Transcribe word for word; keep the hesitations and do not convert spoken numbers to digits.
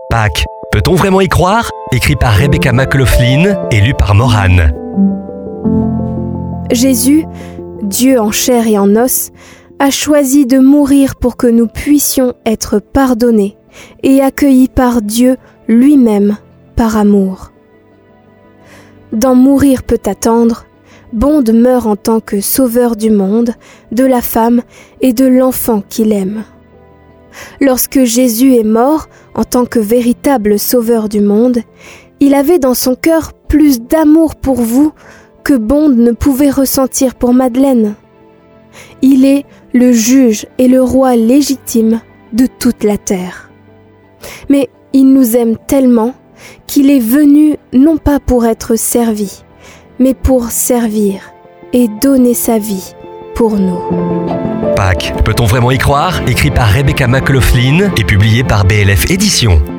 Pâques, peut-on vraiment y croire ? Écrit par Rebecca McLaughlin et lu par Morane. Jésus, Dieu en chair et en os, a choisi de mourir pour que nous puissions être pardonnés et accueillis par Dieu lui-même par amour. Dans Mourir peut attendre, Bond meurt en tant que sauveur du monde, de la femme et de l'enfant qu'il aime. Lorsque Jésus est mort en tant que véritable sauveur du monde, il avait dans son cœur plus d'amour pour vous que Bond ne pouvait ressentir pour Madeleine. Il est le juge et le roi légitime de toute la terre. Mais il nous aime tellement qu'il est venu non pas pour être servi, mais pour servir et donner sa vie pour nous. Pâques, peut-on vraiment y croire ? Écrit par Rebecca McLaughlin et publié par B L F Éditions.